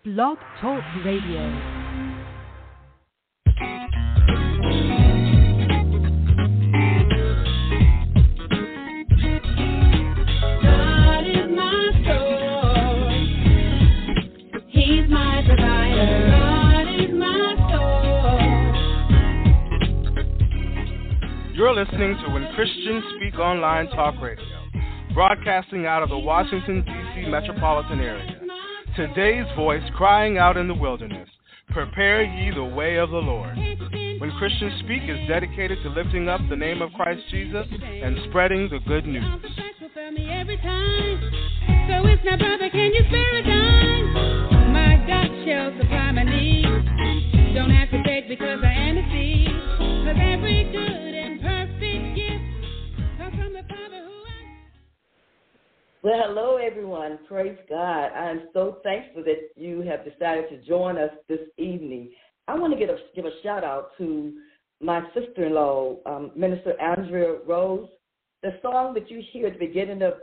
Blog Talk Radio. You're listening to When Christians Speak Online Talk Radio, broadcasting out of the Washington, D.C. metropolitan area. Today's voice crying out in the wilderness, prepare ye the way of the Lord. When Christians Speak is dedicated to lifting up the name of Christ Jesus and spreading the good news. So it's now, brother, can you spare a dime? My God shall supply my needs. Don't have to beg because I am a seed. Cause every good and perfect gift comes from the Father who Well, hello, everyone. Praise God. I'm so thankful that you have decided to join us this evening. I want to give a shout-out to my sister-in-law, Minister Andrea Rose. The song that you hear at the beginning of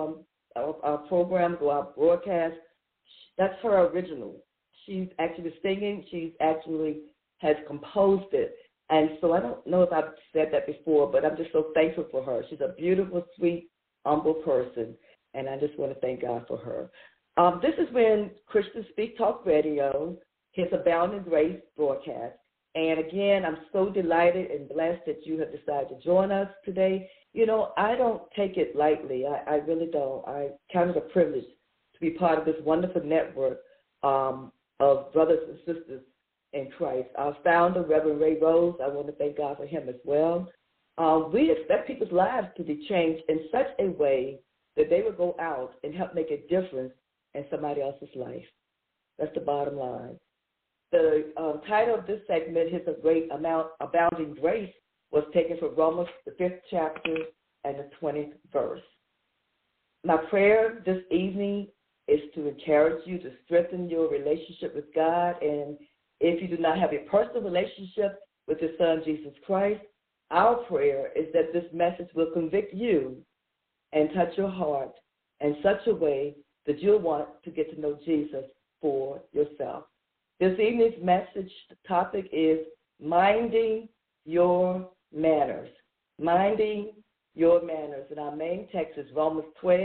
our program or our broadcast, that's her original. She's actually singing. She's actually has composed it. And so I don't know if I've said that before, but I'm just so thankful for her. She's a beautiful, sweet, humble person, and I just want to thank God for her. This is When Christians Speak Talk Radio, his Abounding Grace broadcast. And again, I'm so delighted and blessed that you have decided to join us today. You know, I don't take it lightly. I really don't. I count it a privilege to be part of this wonderful network of brothers and sisters in Christ. Our founder, Reverend Ray Rose, I want to thank God for him as well. We expect people's lives to be changed in such a way that they will go out and help make a difference in somebody else's life. That's the bottom line. The title of this segment, His Abounding Grace, was taken from Romans, the 5th chapter and the 20th verse. My prayer this evening is to encourage you to strengthen your relationship with God. And if you do not have a personal relationship with His Son, Jesus Christ, our prayer is that this message will convict you and touch your heart in such a way that you'll want to get to know Jesus for yourself. This evening's message topic is minding your manners. Minding your manners. And our main text is Romans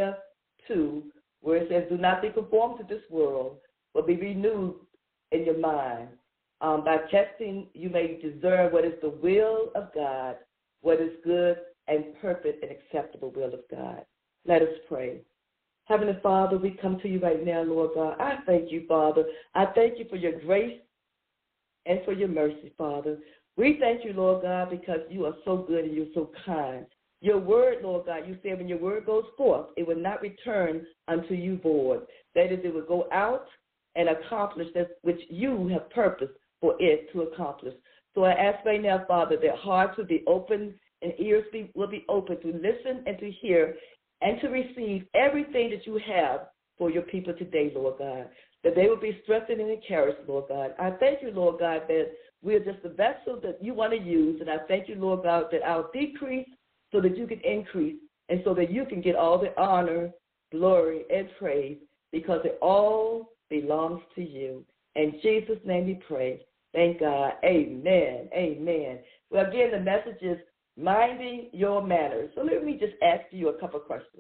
12:2, where it says, do not be conformed to this world, but be renewed in your mind. By testing, you may discern what is the will of God, what is good and perfect and acceptable will of God. Let us pray. Heavenly Father, we come to you right now, Lord God. I thank you, Father. I thank you for your grace and for your mercy, Father. We thank you, Lord God, because you are so good and you're so kind. Your word, Lord God, you said when your word goes forth, it will not return unto you void. That is, it will go out and accomplish that which you have purposed for it to accomplish. So I ask right now, Father, that hearts will be open and ears will be open to listen and to hear and to receive everything that you have for your people today, Lord God, that they will be strengthened and encouraged, Lord God. I thank you, Lord God, that we are just the vessel that you want to use, and I thank you, Lord God, that I'll decrease so that you can increase and so that you can get all the honor, glory, and praise because it all belongs to you. In Jesus' name we pray. Thank God. Amen. Amen. Well, again, the message is minding your manners. So let me just ask you a couple of questions.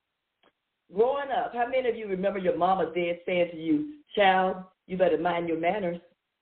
Growing up, how many of you remember your mama dad saying to you, child, you better mind your manners?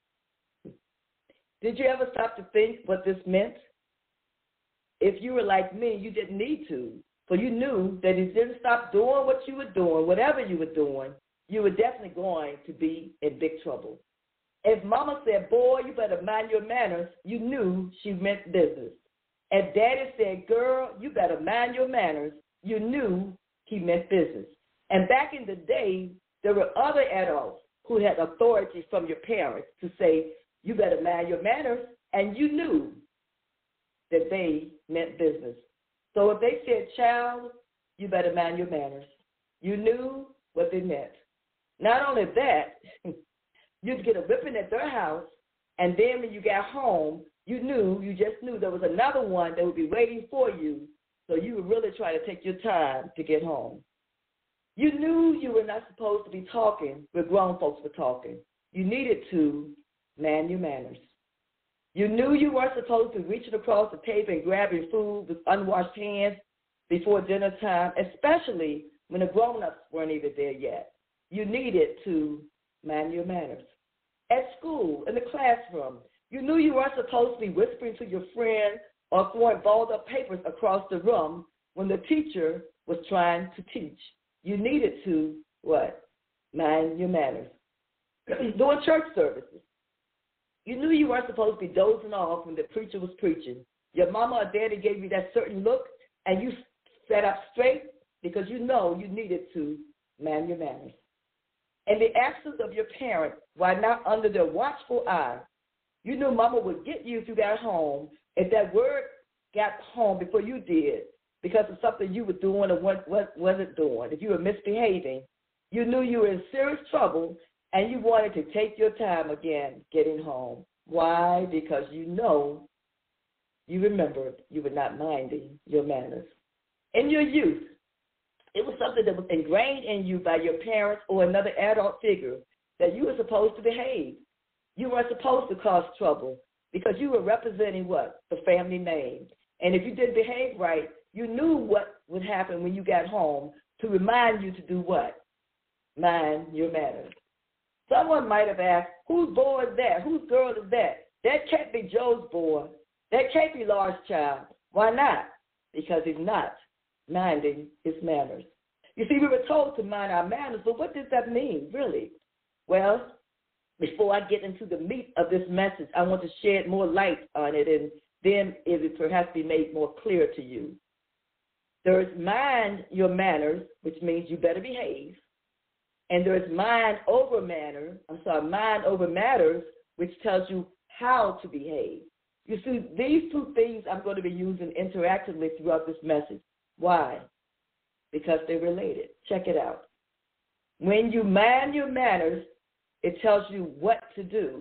Did you ever stop to think what this meant? If you were like me, you didn't need to. For you knew that if you didn't stop doing what you were doing, whatever you were doing, you were definitely going to be in big trouble. If mama said, boy, you better mind your manners, you knew she meant business. If daddy said, girl, you better mind your manners, you knew he meant business. And back in the day, there were other adults who had authority from your parents to say, you better mind your manners, and you knew that they meant business. So if they said, child, you better mind your manners, you knew what they meant. Not only that, you'd get a whipping at their house, and then when you got home, you just knew there was another one that would be waiting for you, so you would really try to take your time to get home. You knew you were not supposed to be talking where grown folks were talking. You needed to man your manners. You knew you weren't supposed to be reaching across the table and grabbing food with unwashed hands before dinner time, especially when the grown-ups weren't even there yet. You needed to man your manners. At school, in the classroom, you knew you weren't supposed to be whispering to your friend or throwing balled-up papers across the room when the teacher was trying to teach. You needed to, what? Man your manners. During church services, you knew you weren't supposed to be dozing off when the preacher was preaching. Your mama or daddy gave you that certain look, and you sat up straight because you know you needed to man your manners. In the absence of your parent, while not under their watchful eye, you knew mama would get you if you got home, if that word got home before you did, because of something you were doing or wasn't doing. If you were misbehaving, you knew you were in serious trouble, and you wanted to take your time again getting home. Why? Because you know, you remembered you were not minding your manners. In your youth, it was something that was ingrained in you by your parents or another adult figure that you were supposed to behave. You weren't supposed to cause trouble because you were representing what? The family name. And if you didn't behave right, you knew what would happen when you got home to remind you to do what? Mind your manners. Someone might have asked, whose boy is that? Whose girl is that? That can't be Joe's boy. That can't be Laura's child. Why not? Because he's not minding his manners. You see, we were told to mind our manners, but what does that mean, really? Well, before I get into the meat of this message, I want to shed more light on it, and then it will perhaps be made more clear to you. There is mind your manners, which means you better behave. And there is mind over matters, which tells you how to behave. You see, these two things I'm going to be using interactively throughout this message. Why? Because they're related. Check it out. When you mind your manners, it tells you what to do.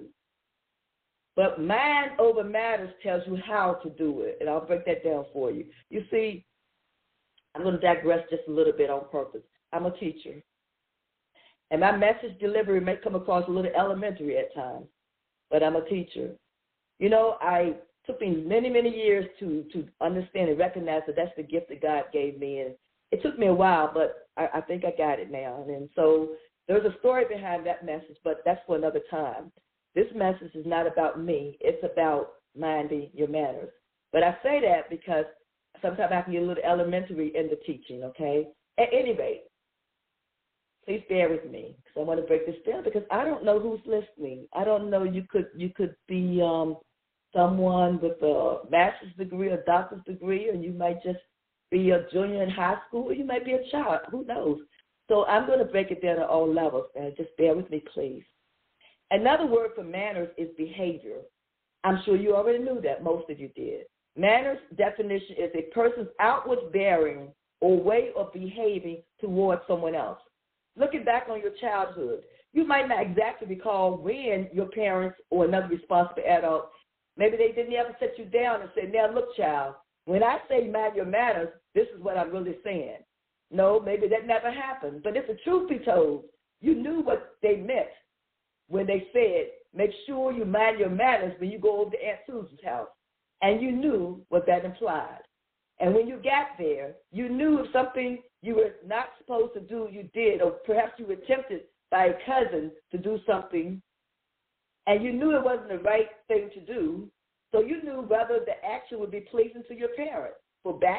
But mind over matters tells you how to do it. And I'll break that down for you. You see, I'm going to digress just a little bit on purpose. I'm a teacher. And my message delivery may come across a little elementary at times, but I'm a teacher. You know, it took me many, many years to understand and recognize that that's the gift that God gave me. And it took me a while, but I think I got it now. And so there's a story behind that message, but that's for another time. This message is not about me. It's about minding your manners. But I say that because sometimes I can get a little elementary in the teaching, okay? At any rate, please bear with me because I want to break this down because I don't know who's listening. I don't know. You could be someone with a master's degree or doctor's degree, or you might just be a junior in high school, or you might be a child. Who knows? So I'm going to break it down at all levels, and just bear with me, please. Another word for manners is behavior. I'm sure you already knew that. Most of you did. Manners definition is a person's outward bearing or way of behaving towards someone else. Looking back on your childhood, you might not exactly recall when your parents or another responsible adult, maybe they didn't ever sit you down and say, now look, child, when I say mind your manners, this is what I'm really saying. No, maybe that never happened. But if the truth be told, you knew what they meant when they said, make sure you mind your manners when you go over to Aunt Susan's house. And you knew what that implied. And when you got there, you knew if something you were not supposed to do, you did, or perhaps you were tempted by a cousin to do something, and you knew it wasn't the right thing to do, so you knew whether the action would be pleasing to your parents. For back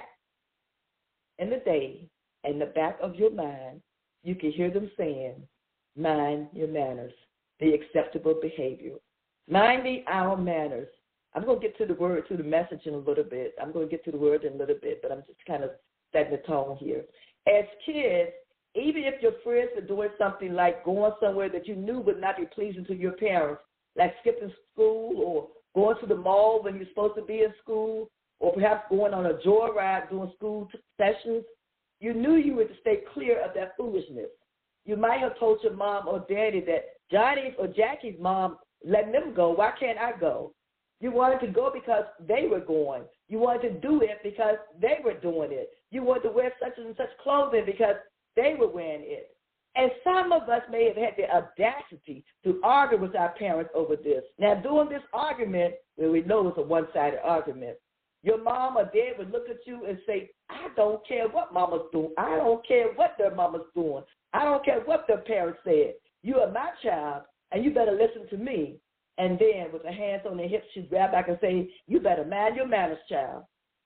in the day, in the back of your mind, you can hear them saying, mind your manners, the acceptable behavior. Minding our manners. I'm going to get to the word, to the message in a little bit. I'm going to get to the word in a little bit, but I'm just kind of setting the tone here. As kids, even if your friends are doing something like going somewhere that you knew would not be pleasing to your parents, like skipping school or going to the mall when you're supposed to be in school, or perhaps going on a joyride during school sessions, you knew you were to stay clear of that foolishness. You might have told your mom or daddy that Johnny's or Jackie's mom letting them go. Why can't I go? You wanted to go because they were going. You wanted to do it because they were doing it. You wanted to wear such and such clothing because they were wearing it. And some of us may have had the audacity to argue with our parents over this. Now, during this argument, well, we know it's a one-sided argument, your mom or dad would look at you and say, I don't care what mama's doing. I don't care what their mama's doing. I don't care what their parents said. You are my child, and you better listen to me. And then with her hands on their hips, she'd grab back and say, you better mind your manners, child.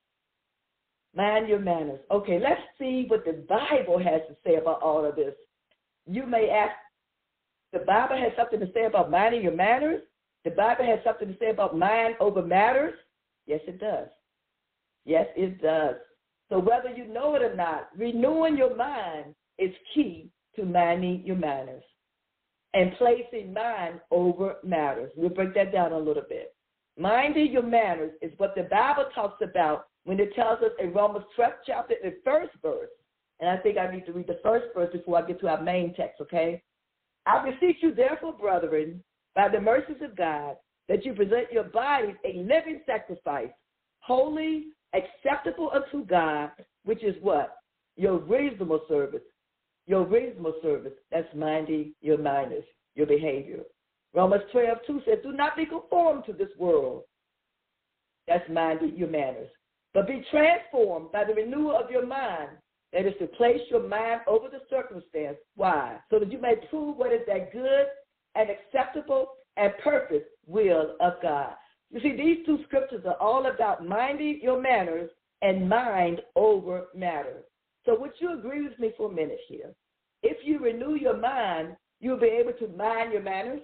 Mind your manners. Okay, let's see what the Bible has to say about all of this. You may ask, the Bible has something to say about minding your manners? The Bible has something to say about mind over matters? Yes, it does. Yes, it does. So whether you know it or not, renewing your mind is key to minding your manners and placing mind over matters. We'll break that down a little bit. Minding your manners is what the Bible talks about when it tells us in Romans 12th chapter, the first verse. And I think I need to read the first verse before I get to our main text, okay? I beseech you, therefore, brethren, by the mercies of God, that you present your bodies a living sacrifice, holy, acceptable unto God, which is what? Your reasonable service. Your reasonable service. That's minding your manners, your behavior. Romans 12:2 says, do not be conformed to this world. That's minding your manners. But be transformed by the renewal of your mind. That is to place your mind over the circumstance. Why? So that you may prove what is that good and acceptable and perfect will of God. You see, these two scriptures are all about minding your manners and mind over matter. So would you agree with me for a minute here? If you renew your mind, you'll be able to mind your manners.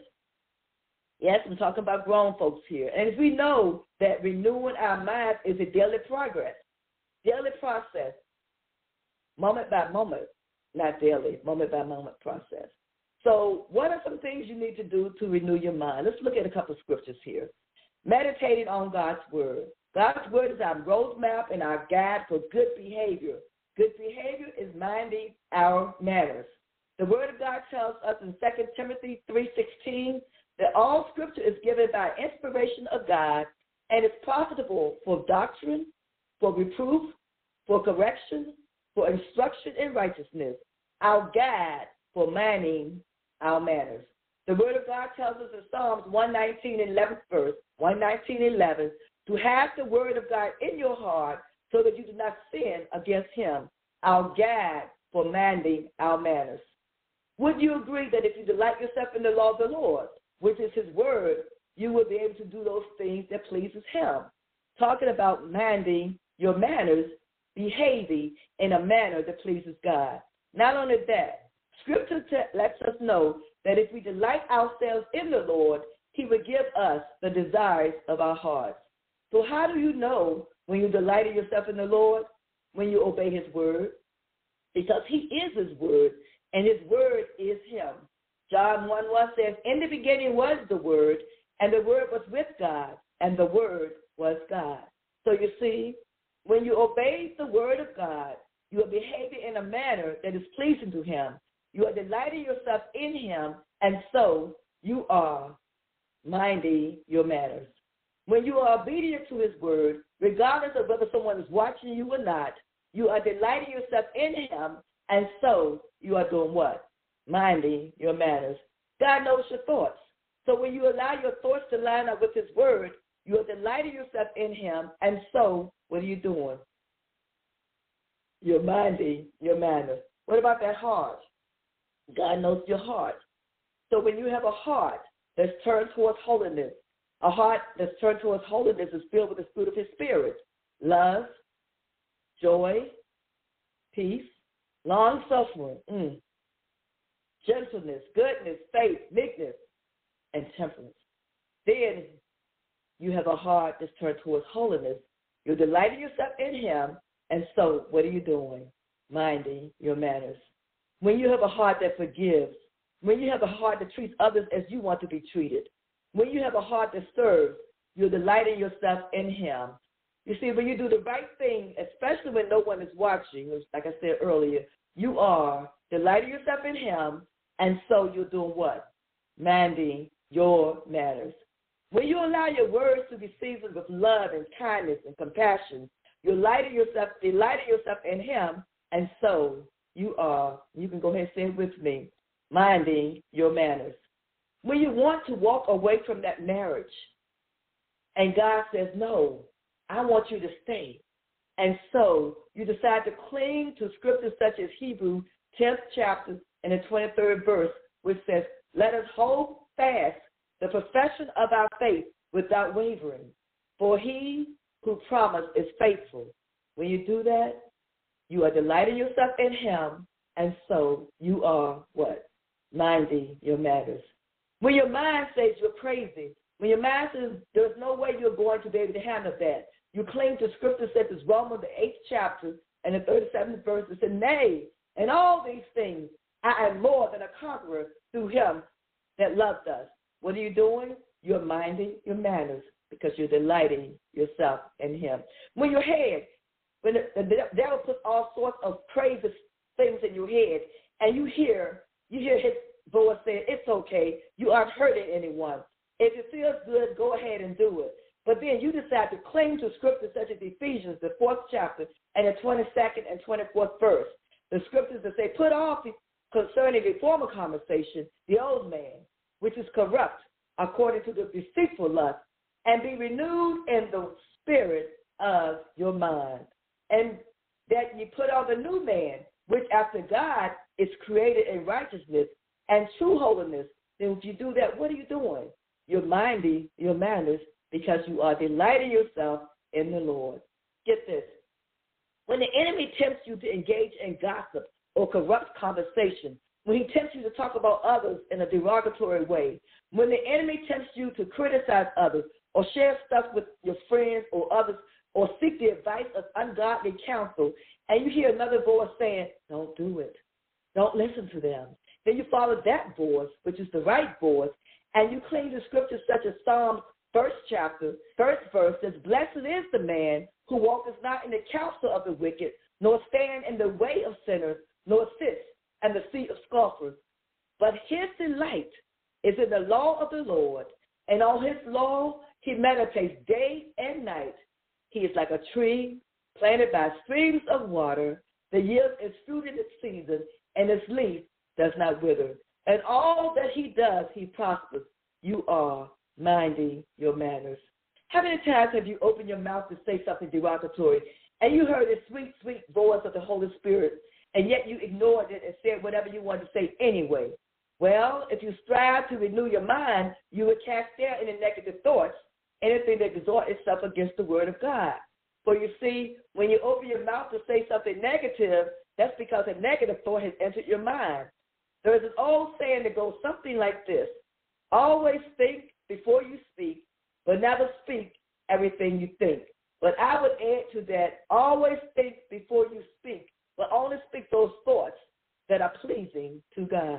Yes, I'm talking about grown folks here. And as we know that renewing our minds is a daily progress, daily process. Moment by moment, not daily, moment by moment process. So what are some things you need to do to renew your mind? Let's look at a couple of scriptures here. Meditating on God's word. God's word is our roadmap and our guide for good behavior. Good behavior is minding our manners. The word of God tells us in 2 Timothy 3:16 that all scripture is given by inspiration of God and is profitable for doctrine, for reproof, for correction, for instruction in righteousness, our guide for minding our manners. The word of God tells us in Psalms 119, 11th verse, 119:11, to have the word of God in your heart so that you do not sin against him, our guide for minding our manners. Would you agree that if you delight yourself in the law of the Lord, which is his word, you will be able to do those things that pleases him? Talking about minding your manners, behaving in a manner that pleases God. Not only that, Scripture lets us know that if we delight ourselves in the Lord, he will give us the desires of our hearts. So how do you know when you delight yourself in the Lord? When you obey his word. Because he is his word, and his word is him. John 1:1 says, in the beginning was the word, and the word was with God, and the word was God. So you see, when you obey the word of God, you are behaving in a manner that is pleasing to him. You are delighting yourself in him, and so you are minding your manners. When you are obedient to his word, regardless of whether someone is watching you or not, you are delighting yourself in him, and so you are doing what? Minding your manners. God knows your thoughts. So when you allow your thoughts to line up with his word, you are delighting yourself in him, and so what are you doing? You're minding your manners. What about that heart? God knows your heart. So when you have a heart that's turned towards holiness, a heart that's turned towards holiness is filled with the fruit of his spirit: love, joy, peace, long-suffering, gentleness, goodness, faith, meekness, and temperance. Then you have a heart that's turned towards holiness. You're delighting yourself in him, and so what are you doing? Minding your manners. When you have a heart that forgives, when you have a heart that treats others as you want to be treated, when you have a heart that serves, you're delighting yourself in him. You see, when you do the right thing, especially when no one is watching, like I said earlier, you are delighting yourself in him, and so you're doing what? Minding your manners. When you allow your words to be seasoned with love and kindness and compassion, you're delighting yourself in him, and so you can go ahead and say it with me, minding your manners. When you want to walk away from that marriage, and God says, no, I want you to stay. And so you decide to cling to scriptures such as Hebrews 10th chapter and the 23rd verse, which says, let us hold fast the profession of our faith without wavering, for he who promised is faithful. When you do that, you are delighting yourself in him, and so you are what? Minding your matters. When your mind says you're crazy, when your mind says there's no way you're going to be able to handle that, you cling to scripture such as Romans the 8th chapter and the 37th verse that says, nay, in all these things I am more than a conqueror through him that loved us. What are you doing? You're minding your manners because you're delighting yourself in him. When your head, when the devil puts all sorts of crazy things in your head, and you hear his voice saying, it's okay, you aren't hurting anyone. If it feels good, go ahead and do it. But then you decide to cling to scriptures such as Ephesians, the 4th chapter, and the 22nd and 24th verse. The scriptures that say, put off concerning the former conversation, the old man, which is corrupt according to the deceitful lust, and be renewed in the spirit of your mind. And that you put on the new man, which after God is created in righteousness and true holiness. Then if you do that, what are you doing? You're minding your manners because you are delighting yourself in the Lord. Get this. When the enemy tempts you to engage in gossip or corrupt conversation, when he tempts you to talk about others in a derogatory way, when the enemy tempts you to criticize others or share stuff with your friends or others or seek the advice of ungodly counsel, and you hear another voice saying, don't do it, don't listen to them, then you follow that voice, which is the right voice, and you cling to scriptures such as Psalms 1st chapter, 1st verse says, blessed is the man who walketh not in the counsel of the wicked, nor stand in the way of sinners, nor sits in the seat of scoffers. But his delight is in the law of the Lord, and on his law he meditates day and night. He is like a tree planted by streams of water that yields its fruit in its season, and its leaf does not wither. And all that he does, he prospers. You are minding your manners. How many times have you opened your mouth to say something derogatory, and you heard the sweet, sweet voice of the Holy Spirit, and yet you ignored it and said whatever you wanted to say anyway? Well, if you strive to renew your mind, you would cast down any negative thoughts, anything that exhort itself against the word of God. For you see, when you open your mouth to say something negative, that's because a negative thought has entered your mind. There is an old saying that goes something like this: always think before you speak, but never speak everything you think. But I would add to that, always think before you speak, but only speak those thoughts that are pleasing to God.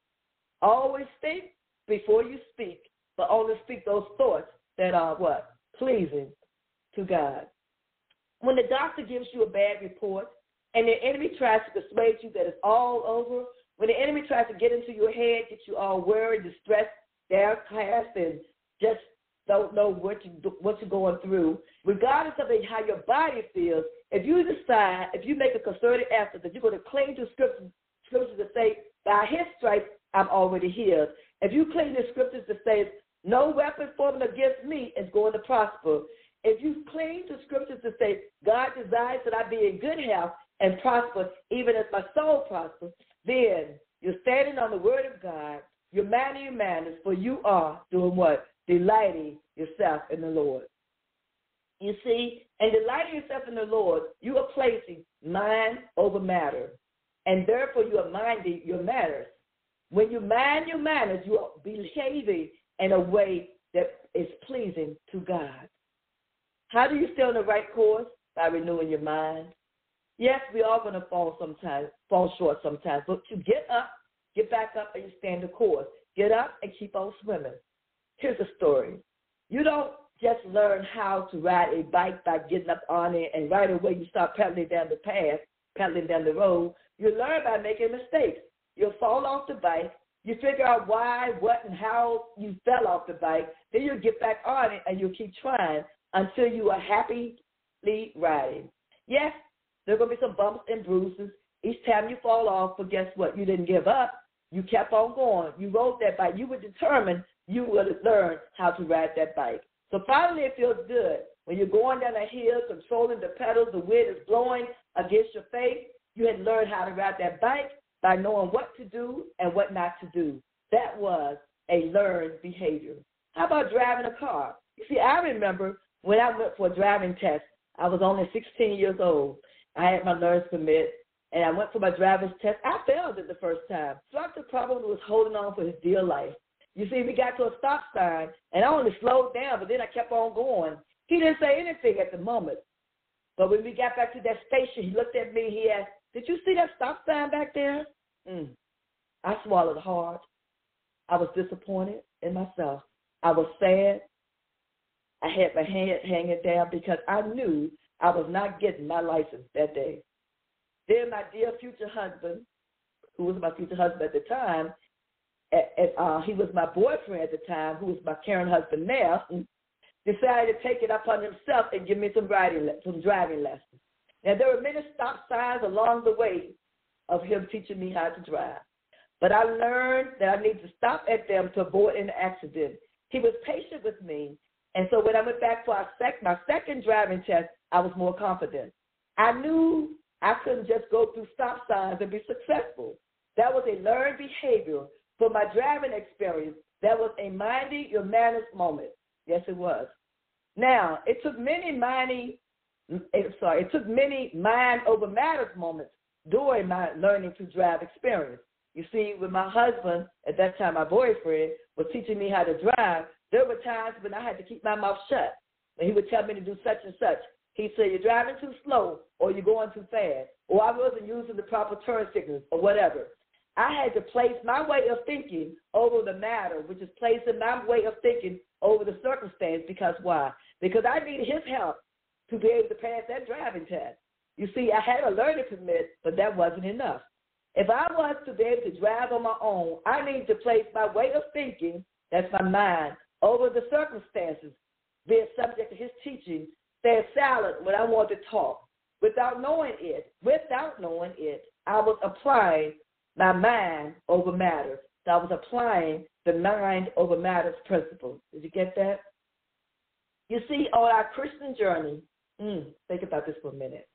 Always think before you speak, but only speak those thoughts that are what? Pleasing to God. When the doctor gives you a bad report and the enemy tries to persuade you that it's all over, when the enemy tries to get into your head, get you all worried, distressed, downcast, and just don't know what you're going through, regardless of how your body feels, if you decide, if you make a concerted effort that you're going to cling to scriptures to say, by his stripes, I'm already healed. If you cling to scriptures that say, no weapon formed against me is going to prosper. If you cling to scriptures that say, God desires that I be in good health and prosper, even as my soul prospers, then you're standing on the word of God, you're minding your manners, for you are doing what? Delighting yourself in the Lord. You see, and delighting yourself in the Lord, you are placing mind over matter, and therefore you are minding your manners. When you mind your manners, you are behaving in a way that is pleasing to God. How do you stay on the right course? By renewing your mind. Yes, we are going to fall short sometimes, but you get up, get back up, and you stand the course. Get up and keep on swimming. Here's a story. You don't just learn how to ride a bike by getting up on it and right away you start pedaling down the path, pedaling down the road. You learn by making mistakes. You'll fall off the bike. You figure out why, what, and how you fell off the bike. Then you'll get back on it and you'll keep trying until you are happily riding. Yes, there are going to be some bumps and bruises, Each time you fall off, but guess what? You didn't give up. You kept on going. You rode that bike. You were determined you would learn how to ride that bike. So finally it feels good. When you're going down a hill, controlling the pedals, the wind is blowing against your face, you had learned how to ride that bike by knowing what to do and what not to do. That was a learned behavior. How about driving a car? You see, I remember when I went for a driving test, I was only 16 years old. I had my learner's permit, and I went for my driver's test. I failed it the first time. Instructor probably was holding on for his dear life. You see, we got to a stop sign, and I only slowed down, but then I kept on going. He didn't say anything at the moment. But when we got back to that station, he looked at me, he asked, "Did you see that stop sign back there?" I swallowed hard. I was disappointed in myself. I was sad. I had my head hanging down because I knew I was not getting my license that day. Then my dear future husband, who was my future husband at the time, he was my boyfriend at the time, who was my current husband now, decided to take it upon himself and give me some driving lessons. Now, there were many stop signs along the way of him teaching me how to drive. But I learned that I needed to stop at them to avoid an accident. He was patient with me. And so when I went back for my second driving test, I was more confident. I knew I couldn't just go through stop signs and be successful. That was a learned behavior. For my driving experience, that was a minding your manners moment. Yes, it was. Now, it took many mind over matters moments during my learning to drive experience. You see, with my husband, at that time my boyfriend, was teaching me how to drive, there were times when I had to keep my mouth shut. And he would tell me to do such and such. He'd say, "You're driving too slow," or "You're going too fast," or "I wasn't using the proper turn signals," or whatever. I had to place my way of thinking over the matter, which is placing my way of thinking over the circumstance. Because why? Because I needed his help to be able to pass that driving test. You see, I had a learning permit, but that wasn't enough. If I was to be able to drive on my own, I needed to place my way of thinking, that's my mind, over the circumstances, being subject to his teaching, staying silent when I wanted to talk. Without knowing it, I was applying my mind over matters. So I was applying the mind over matters principle. Did you get that? You see, on our Christian journey, think about this for a minute.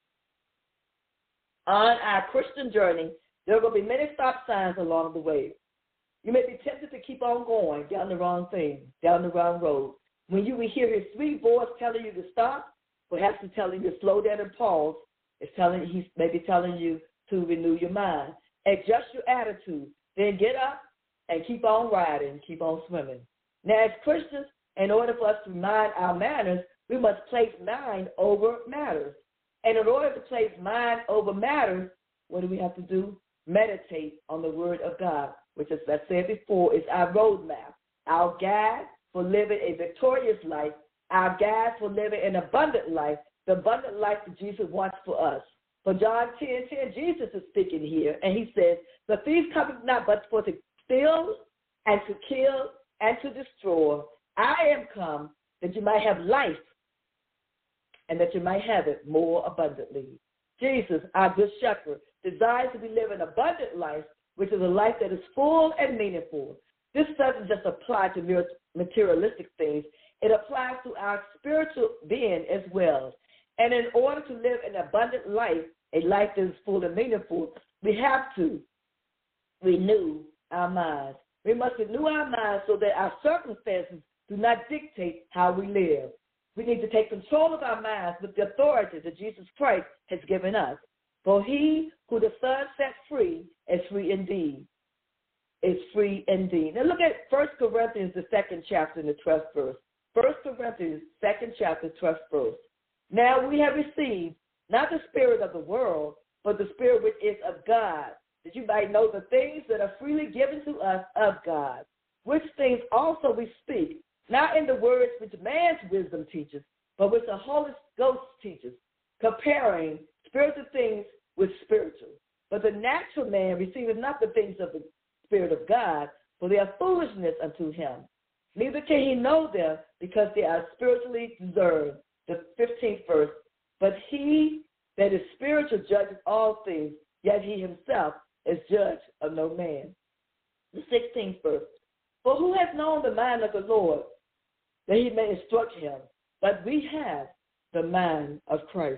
On our Christian journey, there will be many stop signs along the way. You may be tempted to keep on going down the wrong thing, down the wrong road. When you will hear his sweet voice telling you to stop, perhaps he's telling you to slow down and pause. He's maybe telling you to renew your mind. Adjust your attitude. Then get up and keep on riding, keep on swimming. Now, as Christians, in order for us to mind our manners, we must place mind over matters. And in order to place mind over matters, what do we have to do? Meditate on the Word of God, which, as I said before, is our roadmap, our guide for living a victorious life, our guide for living an abundant life, the abundant life that Jesus wants for us. For John 10:10, Jesus is speaking here, and he says, "The thief cometh not but for to steal and to kill and to destroy. I am come that you might have life and that you might have it more abundantly." Jesus, our good shepherd, desires to be living an abundant life, which is a life that is full and meaningful. This doesn't just apply to materialistic things. It applies to our spiritual being as well. And in order to live an abundant life, a life that is full and meaningful, we have to renew our minds. We must renew our minds so that our circumstances do not dictate how we live. We need to take control of our minds with the authority that Jesus Christ has given us. For he who the Son set free is free indeed. Is free indeed. Now look at 1 Corinthians, the 2nd chapter, and the 12th verse. 1 Corinthians, 2nd chapter, 12th verse. Now we have received not the spirit of the world, but the Spirit which is of God, that you might know the things that are freely given to us of God, which things also we speak, not in the words which man's wisdom teaches, but which the Holy Ghost teaches, comparing spiritual things with spiritual. But the natural man receiveth not the things of the Spirit of God, for they are foolishness unto him. Neither can he know them, because they are spiritually discerned. The 15th verse. But he that is spiritual judges all things, yet he himself is judge of no man. The 16th verse. For who has known the mind of the Lord, that he may instruct him? But we have the mind of Christ.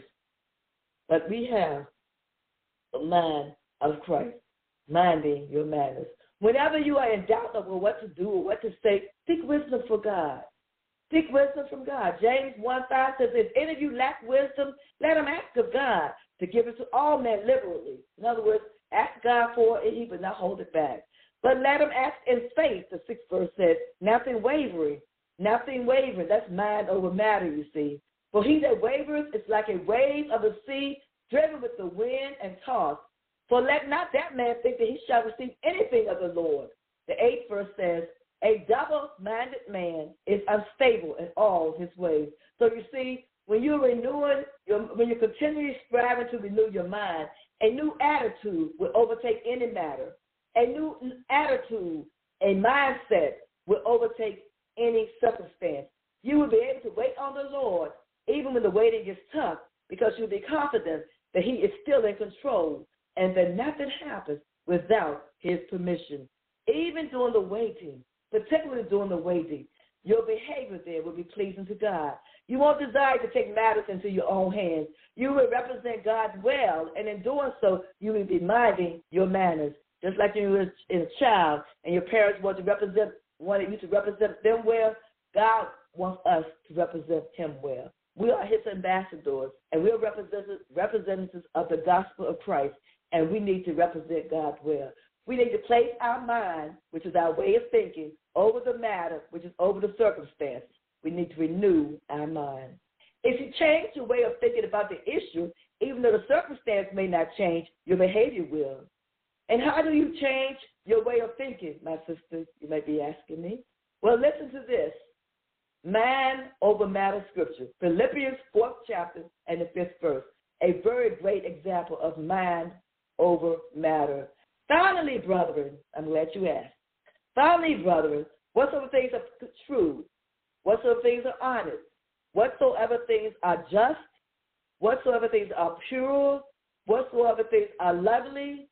But we have the mind of Christ, minding your manners. Whenever you are in doubt over what to do or what to say, seek wisdom for God. Seek wisdom from God. James 1:5 says, if any of you lack wisdom, let him ask of God to give it to all men liberally. In other words, ask God for it, he will not hold it back. But let him ask in faith, the 6th verse says, nothing wavering. Nothing wavering. That's mind over matter, you see. For he that wavers is like a wave of the sea, driven with the wind and tossed. For let not that man think that he shall receive anything of the Lord. The 8th verse says, a double-minded man is unstable in all his ways. So you see, when you're when you're continually striving to renew your mind, a new attitude will overtake any matter. A new attitude, a mindset will overtake any circumstance. You will be able to wait on the Lord even when the waiting gets tough, because you'll be confident that he is still in control and that nothing happens without his permission. Even during the waiting, particularly during the waiting, your behavior there will be pleasing to God. You won't desire to take matters into your own hands. You will represent God well, and in doing so, you will be minding your manners. Just like you were a child and your parents wanted you to represent them well, God wants us to represent him well. We are his ambassadors, and we are representatives of the gospel of Christ, and we need to represent God well. We need to place our mind, which is our way of thinking, over the matter, which is over the circumstances. We need to renew our mind. If you change your way of thinking about the issue, even though the circumstance may not change, your behavior will. And how do you change your way of thinking, my sisters? You might be asking me. Well, listen to this. Man over matter scripture. Philippians 4th chapter and the 5th verse. A very great example of mind over matter. Finally, brethren, I'm glad you asked. Finally, brethren, whatsoever things are true, whatsoever things are honest, whatsoever things are just, whatsoever things are pure, whatsoever things are lovely,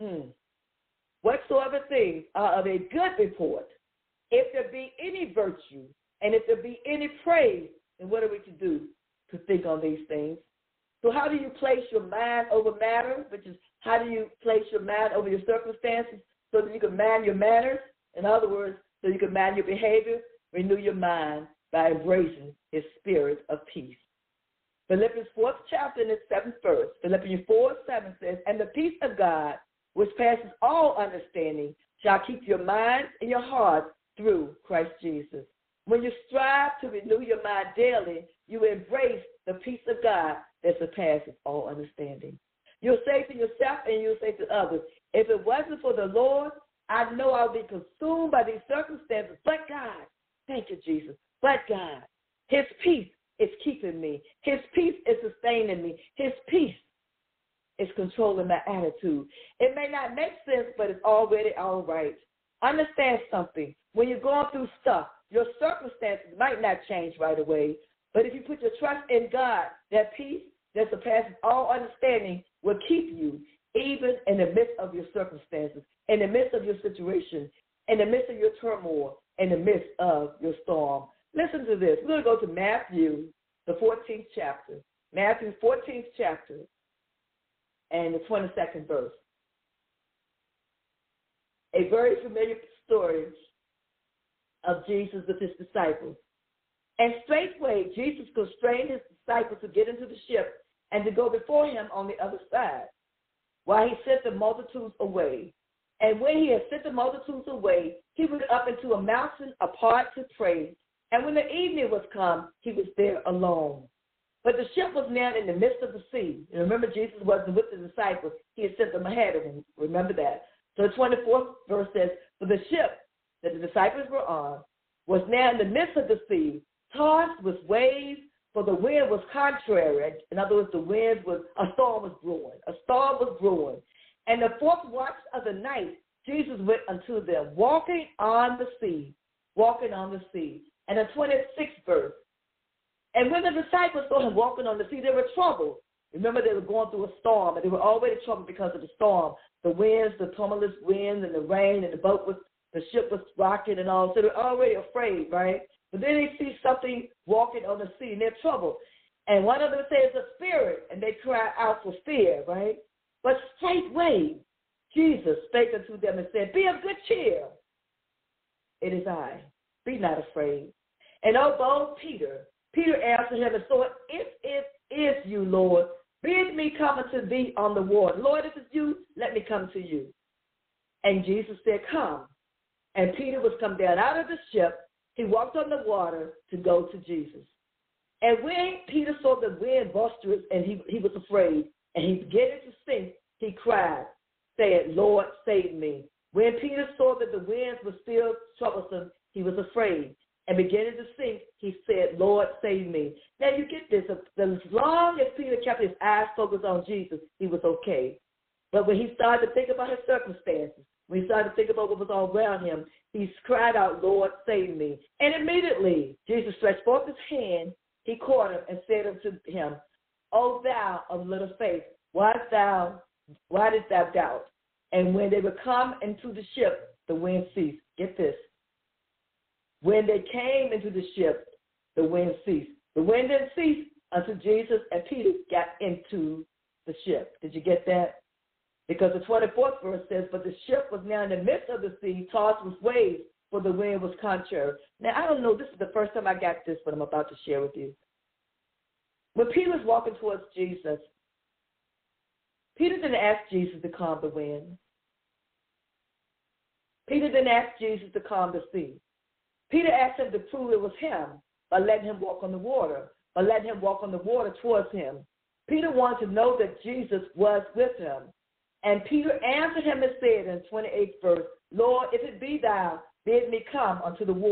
whatsoever things are of a good report, if there be any virtue, and if there be any praise, then what are we to do? To think on these things. So how do you place your mind over matter, which is how do you place your mind over your circumstances so that you can mind your manners? In other words, so you can mind your behavior, renew your mind by embracing his spirit of peace. Philippians 4th chapter and the 7th verse. Philippians 4:7 says, and the peace of God, which passes all understanding, shall keep your minds and your hearts through Christ Jesus. When you strive to renew your mind daily, you embrace the peace of God that surpasses all understanding. You'll say to yourself and you'll say to others, if it wasn't for the Lord, I know I'll be consumed by these circumstances. But God, thank you, Jesus, but God, his peace is keeping me. His peace is sustaining me. His peace is controlling my attitude. It may not make sense, but it's already all right. Understand something. When you're going through stuff, your circumstances might not change right away, but if you put your trust in God, that peace that surpasses all understanding will keep you even in the midst of your circumstances, in the midst of your situation, in the midst of your turmoil, in the midst of your storm. Listen to this. We're going to go to Matthew, the 14th chapter. Matthew 14th chapter and the 22nd verse. A very familiar story of Jesus with his disciples. And straightway Jesus constrained his disciples to get into the ship and to go before him on the other side, while he sent the multitudes away. And when he had sent the multitudes away, he went up into a mountain apart to pray. And when the evening was come, he was there alone. But the ship was now in the midst of the sea. And remember, Jesus wasn't with the disciples. He had sent them ahead of him. Remember that. So the 24th verse says, for the ship that the disciples were on was now in the midst of the sea, tossed with waves, for the wind was contrary. In other words, a storm was brewing. A storm was brewing. And the fourth watch of the night, Jesus went unto them, walking on the sea. And the 26th verse. And when the disciples saw him walking on the sea, they were troubled Remember, they were going through a storm, and they were already troubled because of the storm. The winds, the tumultuous winds, and the rain, and the ship was rocking and all. So they're already afraid, right? But then they see something walking on the sea, and they're troubled. And one of them says, a spirit, and they cry out for fear, right? But straightway, Jesus spake unto them and said, be of good cheer. It is I. Be not afraid. And O bold Peter answered him and said, if it is you, Lord, bid me come unto thee on the water. Lord, if it's you, let me come to you. And Jesus said, come. And Peter was come down out of the ship. He walked on the water to go to Jesus. And when Peter saw the wind boisterous, and he was afraid, and he began to sink, he cried, saying, Lord, save me. When Peter saw that the winds were still troublesome, he was afraid. And beginning to sink, he said, Lord, save me. Now you get this. As long as Peter kept his eyes focused on Jesus, he was okay. But when he started to think about his circumstances, when he started to think about what was all around him, he cried out, Lord, save me. And immediately, Jesus stretched forth his hand. He caught him and said unto him, O thou of little faith, why didst thou doubt? And when they were come into the ship, the wind ceased. Get this. When they came into the ship, the wind ceased. The wind didn't cease until Jesus and Peter got into the ship. Did you get that? Because the 24th verse says, but the ship was now in the midst of the sea, tossed with waves, for the wind was contrary. Now, I don't know, this is the first time I got this, but I'm about to share with you. When Peter was walking towards Jesus, Peter didn't ask Jesus to calm the wind. Peter didn't ask Jesus to calm the sea. Peter asked him to prove it was him by letting him walk on the water, towards him. Peter wanted to know that Jesus was with him. And Peter answered him and said in the 28th verse, Lord, if it be thou, bid me come unto thee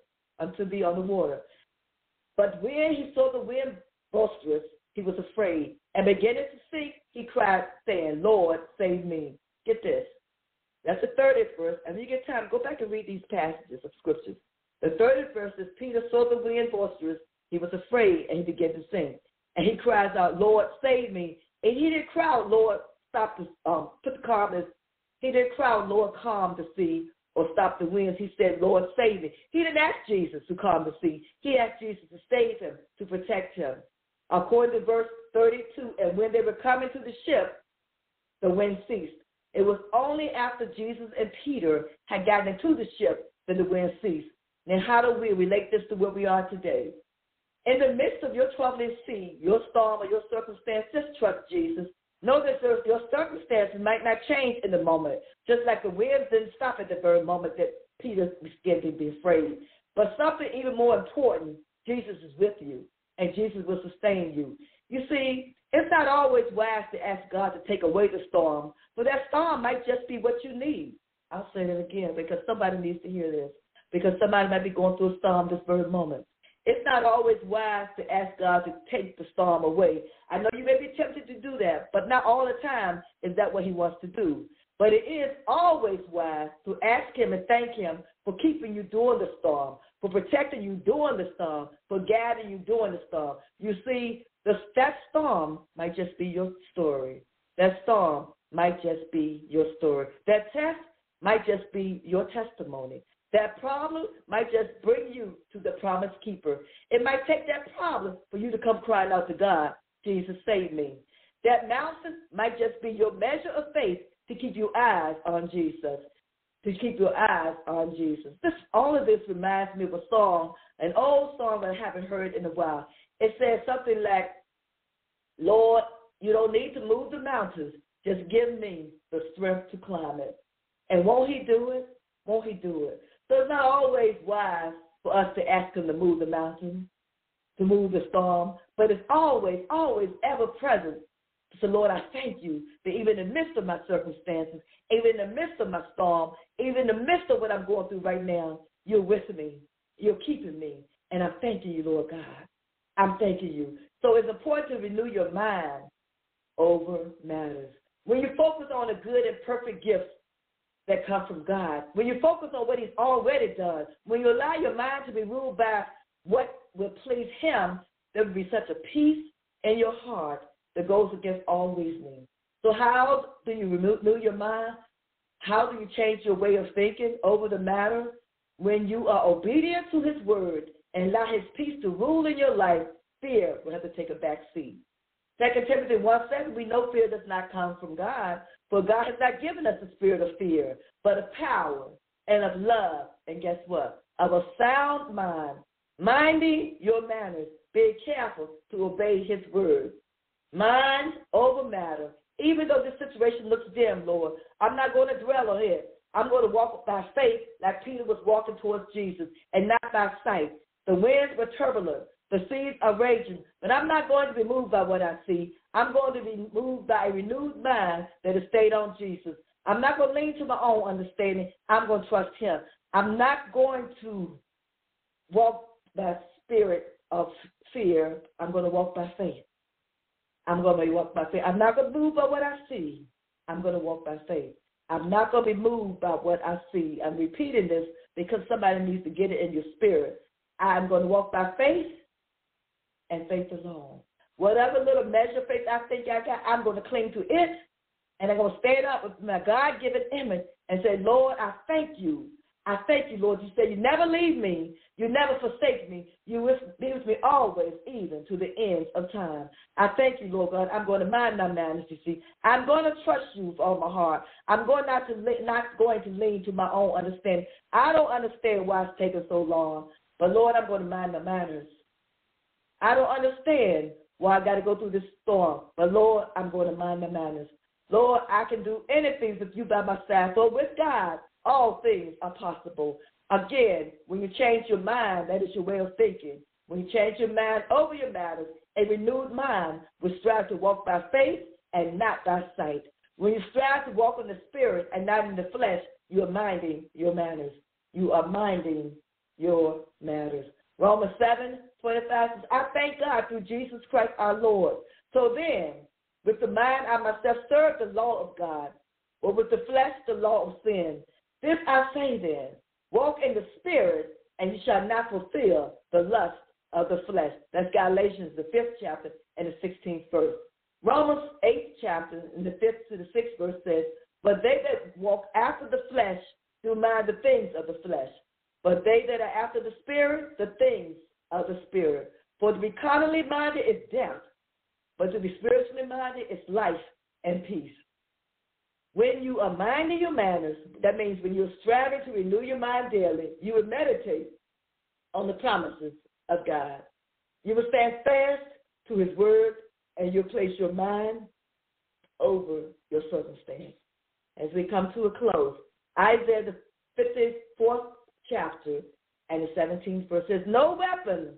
on the water. But when he saw the wind boisterous, he was afraid. And beginning to sink, he cried, saying, Lord, save me. Get this. That's the 30th verse. And when you get time, go back and read these passages of scriptures. The 30th verse is, Peter saw the wind boisterous. He was afraid, and he began to sink. And he cries out, Lord, save me. And he didn't cry out, Lord, stop put the calmness. He didn't cry out, Lord, calm the sea or stop the winds. He said, Lord, save me. He didn't ask Jesus to calm the sea. He asked Jesus to save him, to protect him. According to verse 32, and when they were coming to the ship, the wind ceased. It was only after Jesus and Peter had gotten into the ship that the wind ceased. Now, how do we relate this to where we are today? In the midst of your troubling sea, your storm, or your circumstance, just trust Jesus. Know that your circumstances might not change in the moment, just like the winds didn't stop at the very moment that Peter began to be afraid. But something even more important, Jesus is with you, and Jesus will sustain you. You see, it's not always wise to ask God to take away the storm, but that storm might just be what you need. I'll say that again because somebody needs to hear this, because somebody might be going through a storm this very moment. It's not always wise to ask God to take the storm away. I know you may be tempted to do that, but not all the time is that what he wants to do. But it is always wise to ask him and thank him for keeping you during the storm, for protecting you during the storm, for guiding you during the storm. You see, that storm might just be your story. That storm might just be your story. That test might just be your testimony. That problem might just bring you to the promise keeper. It might take that problem for you to come crying out to God, Jesus, save me. That mountain might just be your measure of faith to keep your eyes on Jesus, all of this reminds me of a song, an old song that I haven't heard in a while. It says something like, Lord, you don't need to move the mountains. Just give me the strength to climb it. And won't he do it? Won't he do it? So it's not always wise for us to ask him to move the mountain, to move the storm, but it's always, always ever present. So, Lord, I thank you that even in the midst of my circumstances, even in the midst of my storm, even in the midst of what I'm going through right now, you're with me. You're keeping me. And I'm thanking you, Lord God. I'm thanking you. So it's important to renew your mind over matters. When you focus on the good and perfect gifts that come from God, when you focus on what he's already done, when you allow your mind to be ruled by what will please him, there will be such a peace in your heart that goes against all reasoning. So how do you renew your mind? How do you change your way of thinking over the matter? When you are obedient to his word and allow his peace to rule in your life, fear will have to take a back seat. 2 Timothy 1:7, we know fear does not come from God, for God has not given us the spirit of fear, but of power and of love, and guess what? Of a sound mind, minding your manners, being careful to obey his word. Mind over matter. Even though this situation looks dim, Lord, I'm not going to dwell on it. I'm going to walk by faith like Peter was walking towards Jesus and not by sight. The winds were turbulent. The seas are raging. But I'm not going to be moved by what I see. I'm going to be moved by a renewed mind that has stayed on Jesus. I'm not going to lean to my own understanding. I'm going to trust him. I'm not going to walk by spirit of fear. I'm going to walk by faith. I'm going to walk by faith. I'm not going to move by what I see. I'm going to walk by faith. I'm not going to be moved by what I see. I'm repeating this because somebody needs to get it in your spirit. I'm going to walk by faith and faith alone. Whatever little measure of faith I think I got, I'm going to cling to it, and I'm going to stand up with my God-given image and say, Lord, I thank you. I thank you, Lord. You said you never leave me. You never forsake me. You will be with me always, even to the ends of time. I thank you, Lord God. I'm going to mind my manners, you see. I'm going to trust you with all my heart. I'm going not going to lean to my own understanding. I don't understand why it's taking so long, but, Lord, I'm going to mind my manners. I don't understand why I got to go through this storm, but, Lord, I'm going to mind my manners. Lord, I can do anything with you by my side. For with God, all things are possible. Again, when you change your mind, that is your way of thinking. When you change your mind over your matters, a renewed mind will strive to walk by faith and not by sight. When you strive to walk in the spirit and not in the flesh, you are minding your manners. You are minding your matters. Romans 7:25 says, I thank God through Jesus Christ our Lord. So then, with the mind I myself serve the law of God, or with the flesh the law of sin. This I say then, walk in the spirit, and you shall not fulfill the lust of the flesh. That's Galatians, the 5th chapter, and the 16th verse. Romans 8th chapter, and the 5th to the 6th verse says, but they that walk after the flesh do mind the things of the flesh. But they that are after the spirit, the things of the spirit. For to be carnally minded is death, but to be spiritually minded is life and peace. When you are minding your manners, that means when you're striving to renew your mind daily, you will meditate on the promises of God. You will stand fast to his word, and you'll place your mind over your circumstance. As we come to a close, Isaiah the 54th chapter and the 17th verse says, no weapon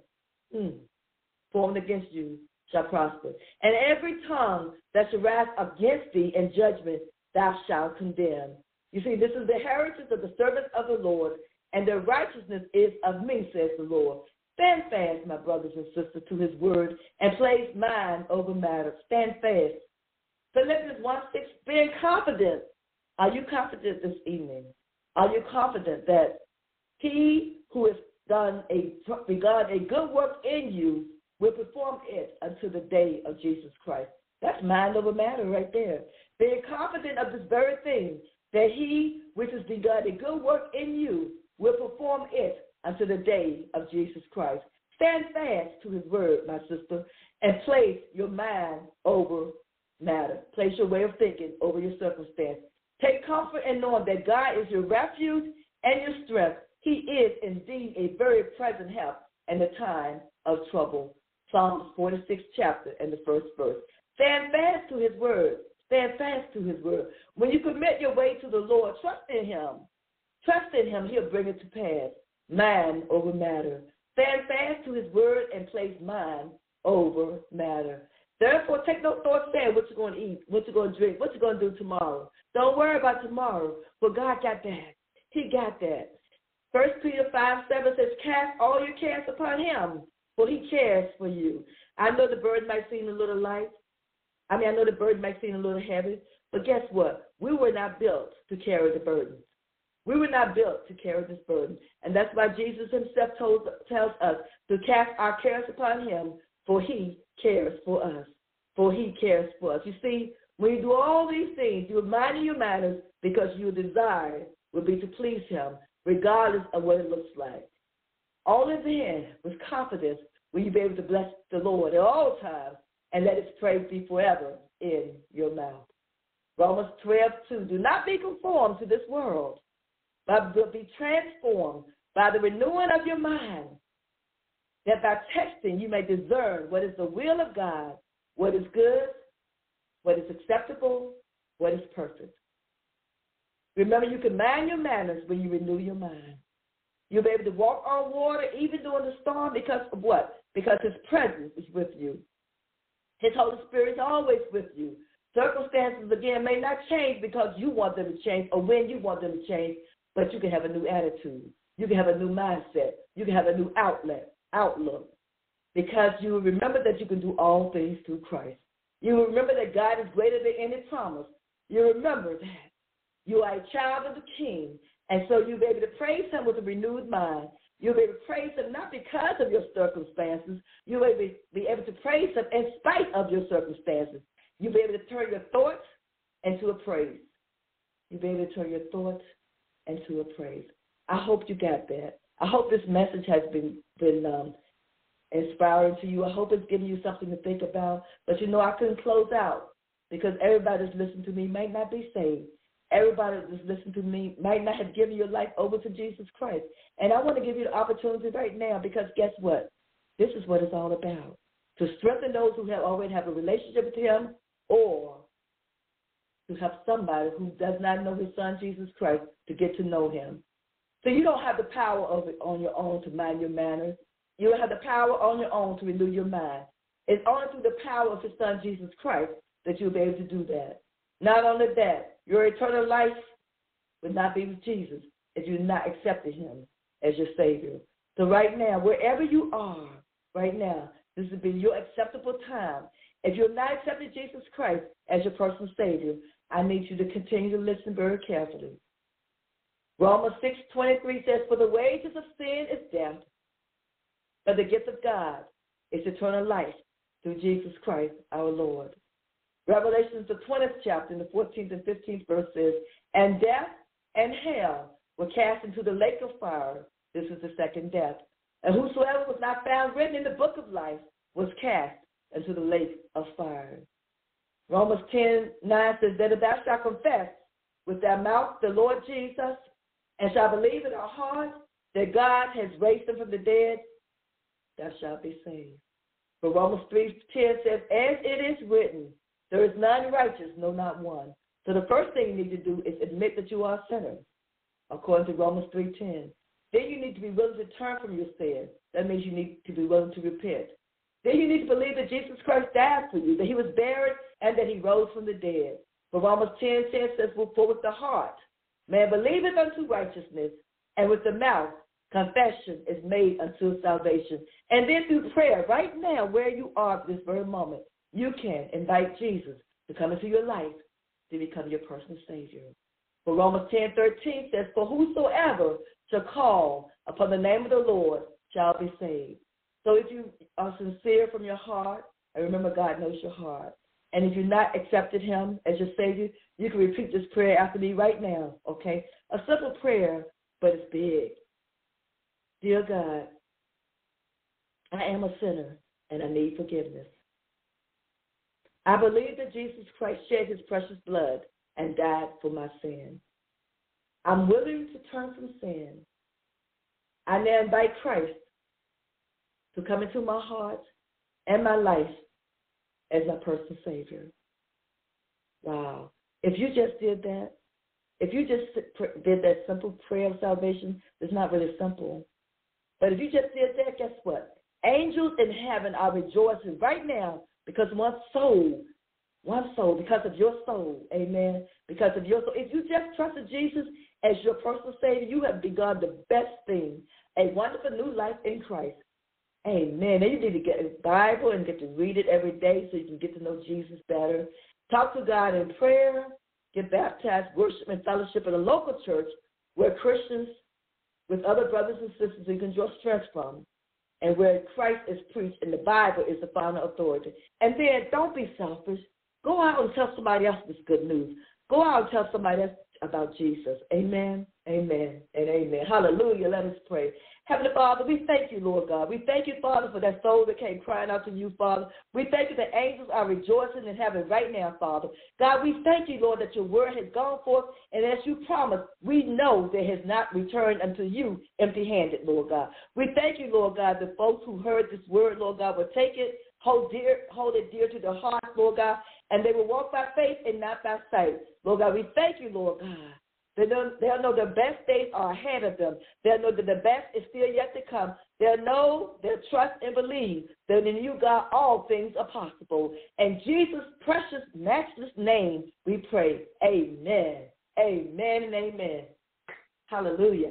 formed against you shall prosper, and every tongue that shall rise against thee in judgment thou shalt condemn. You see, this is the heritage of the servants of the Lord, and their righteousness is of me, says the Lord. Stand fast, my brothers and sisters, to his word, and place mind over matter. Stand fast. Philippians 1:6, being confident. Are you confident this evening? Are you confident that he who has begun a good work in you will perform it until the day of Jesus Christ? That's mind over matter right there. Being confident of this very thing, that he which has begun a good work in you will perform it until the day of Jesus Christ. Stand fast to his word, my sister, and place your mind over matter. Place your way of thinking over your circumstance. Take comfort in knowing that God is your refuge and your strength. He is indeed a very present help in the time of trouble. Psalms 46th chapter and the 1st verse. Stand fast to his word. Stand fast to his word. When you commit your way to the Lord, trust in him. Trust in him, he'll bring it to pass. Mind over matter. Stand fast to his word and place mind over matter. Therefore, take no thought saying what you're going to eat, what you're going to drink, what you're going to do tomorrow. Don't worry about tomorrow, for God got that. He got that. 1 Peter 5:7 says, cast all your cares upon him, for he cares for you. I know the burden might seem a little light. I know the burden might seem a little heavy, but guess what? We were not built to carry the burden. We were not built to carry this burden. And that's why Jesus himself tells us to cast our cares upon him, for he cares for us. for he cares for us. You see, when you do all these things, you're minding your manners because your desire will be to please him, regardless of what it looks like. Only then, with confidence, will you be able to bless the Lord at all times and let his praise be forever in your mouth. Romans 12:2. Do not be conformed to this world, but be transformed by the renewing of your mind, that by testing you may discern what is the will of God, what is good, what is acceptable, what is perfect. Remember, you can mind your manners when you renew your mind. You'll be able to walk on water even during the storm because of what? Because his presence is with you. His Holy Spirit is always with you. Circumstances, again, may not change because you want them to change or when you want them to change, but you can have a new attitude. You can have a new mindset. You can have a new outlook, because you will remember that you can do all things through Christ. You will remember that God is greater than any promise. You remember that you are a child of the King, and so you'll be able to praise him with a renewed mind. You'll be able to praise him not because of your circumstances. You'll be able to praise him in spite of your circumstances. You'll be able to turn your thoughts into a praise. You'll be able to turn your thoughts into a praise. I hope you got that. I hope this message has been inspiring to you. I hope it's giving you something to think about. But, I couldn't close out because everybody that's listening to me might not be saved. Everybody that's listening to me might not have given your life over to Jesus Christ. And I want to give you the opportunity right now because guess what? This is what it's all about. To strengthen those who already have a relationship with him, or to have somebody who does not know his son, Jesus Christ, to get to know him. So you don't have the power of it on your own to mind your manners. You don't have the power on your own to renew your mind. It's only through the power of his son, Jesus Christ, that you'll be able to do that. Not only that, your eternal life would not be with Jesus if you not accepted him as your Savior. So right now, wherever you are, right now, this has been your acceptable time. If you're not accepting Jesus Christ as your personal Savior, I need you to continue to listen very carefully. Romans 6:23 says, for the wages of sin is death, but the gift of God is eternal life through Jesus Christ our Lord. Revelation, the 20th chapter, in the 14th and 15th verse says, and death and hell were cast into the lake of fire. This is the second death. And whosoever was not found written in the book of life was cast into the lake of fire. Romans 10:9 says that if thou shalt confess with thy mouth the Lord Jesus and shalt believe in thy heart that God has raised him from the dead, thou shalt be saved. But Romans 3:10 says, as it is written, there is none righteous, no, not one. So the first thing you need to do is admit that you are a sinner, according to Romans 3:10. Then you need to be willing to turn from your sin. That means you need to be willing to repent. Then you need to believe that Jesus Christ died for you, that he was buried, and that he rose from the dead. For Romans 10:10 says, for with the heart man believeth unto righteousness, and with the mouth confession is made unto salvation. And then through prayer, right now, where you are at this very moment, you can invite Jesus to come into your life to become your personal Savior. For Romans 10:13 says, for whosoever shall call upon the name of the Lord shall be saved. So if you are sincere from your heart, and remember God knows your heart, and if you've not accepted him as your Savior, you can repeat this prayer after me right now, okay? A simple prayer, but it's big. Dear God, I am a sinner, and I need forgiveness. I believe that Jesus Christ shed his precious blood and died for my sin. I'm willing to turn from sin. I now invite Christ to come into my heart and my life as my personal Savior. Wow. If you just did that, if you just did that simple prayer of salvation, it's not really simple. But if you just did that, guess what? Angels in heaven are rejoicing right now because one soul, because of your soul, amen, because of your soul. If you just trusted Jesus as your personal Savior, you have begun the best thing, a wonderful new life in Christ. Amen. And you need to get a Bible and get to read it every day so you can get to know Jesus better. Talk to God in prayer, get baptized, worship, and fellowship in a local church where Christians with other brothers and sisters you can draw strength from. and where Christ is preached and the Bible is the final authority. And then don't be selfish. Go out and tell somebody else this good news. Go out and tell somebody else about Jesus. Amen, amen, and amen. Hallelujah. Let us pray. Heavenly Father, we thank you, Lord God. We thank you, Father, for that soul that came crying out to you, Father. We thank you that angels are rejoicing in heaven right now, Father. God, we thank you, Lord, that your word has gone forth, and as you promised, we know that it has not returned unto you empty-handed, Lord God. We thank you, Lord God, the folks who heard this word, Lord God, will take it, hold it dear to their heart, Lord God, and they will walk by faith and not by sight. Lord God, we thank you, Lord God. They'll know the best days are ahead of them. They'll know that the best is still yet to come. They'll know, they'll trust and believe that in you, God, all things are possible. In Jesus' precious, matchless name, we pray. Amen. Amen and amen. Hallelujah.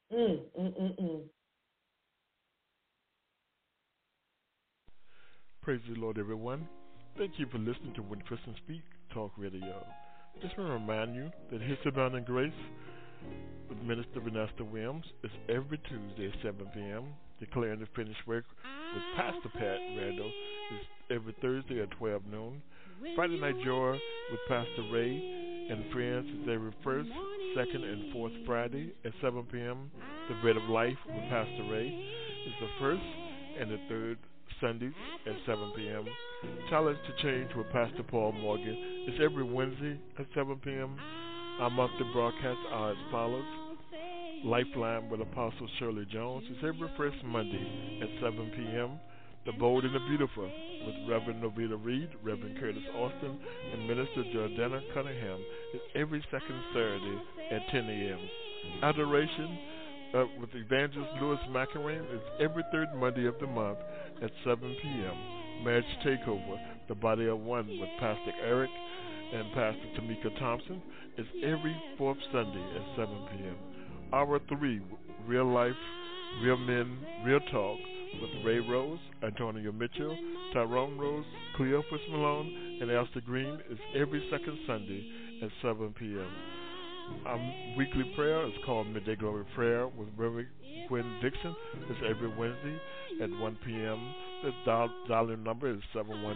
Praise the Lord, everyone. Thank you for listening to When Christians Speak Talk Radio. Just want to remind you that History Bound in Grace with Minister Vanessa Williams is every Tuesday at 7 p.m. Declaring the Finished Work with Pastor Pat Randall is every Thursday at 12 noon. Friday Night Joy with Pastor Ray and Friends is every first, second, and fourth Friday at 7 p.m. The Bread of Life with Pastor Ray is the first and the third Sundays at 7 p.m. Challenge to Change with Pastor Paul Morgan is every Wednesday at 7 p.m. Our monthly broadcasts are as follows. Lifeline with Apostle Shirley Jones is every first Monday at 7 p.m. The Bold and the Beautiful with Reverend Novita Reed, Reverend Curtis Austin, and Minister Jordana Cunningham is every second Saturday at 10 a.m. Adoration with Evangelist Louis McElrain is every third Monday of the month at 7 p.m. Marriage Takeover, The Body of One with Pastor Eric and Pastor Tamika Thompson is every fourth Sunday at 7 p.m. Hour 3, Real Life, Real Men, Real Talk with Ray Rose, Antonio Mitchell, Tyrone Rose, Cleophas Malone, and Alistair Green is every second Sunday at 7 p.m. Our weekly prayer is called Midday Glory Prayer with Reverend Gwen Dixon. It's every Wednesday at 1 p.m. The dial number is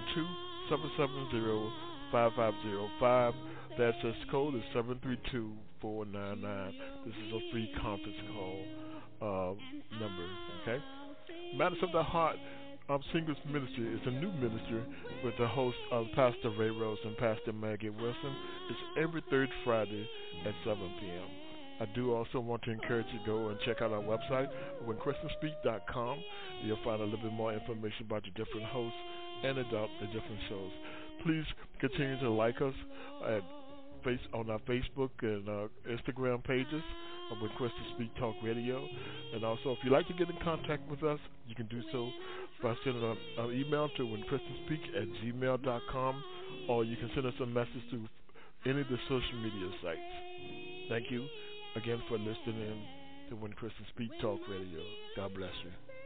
712-770-5505. The access code is 732-499. This is a free conference call number, okay? Matters of the Heart Singles Ministry is a new ministry with the host of Pastor Ray Rose and Pastor Maggie Wilson. It's every third Friday at 7 p.m. I do also want to encourage you to go and check out our website, whenchristianspeak.com. You'll find a little bit more information about the different hosts and about the different shows. Please continue to like us on our Facebook and Instagram pages of When Christians Speak Talk Radio. And also, if you'd like to get in contact with us, you can do so by sending an email to whenchristianspeak@gmail.com, or you can send us a message through any of the social media sites. Thank you again for listening in to When Christians Speak Talk Radio. God bless you.